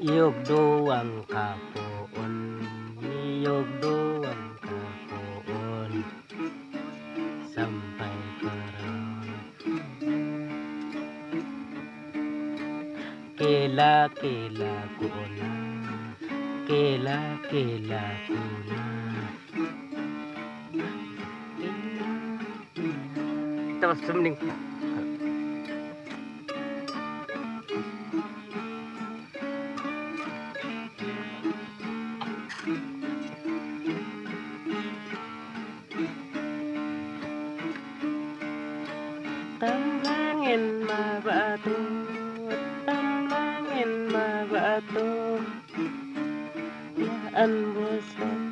Iyog doang kapoon, iyog doang kapoon, sampai parang kela-kela ko na, kela-kela ko na. Tapos sumning tamlangin mabato, tamlangin mabato, yaan mo sa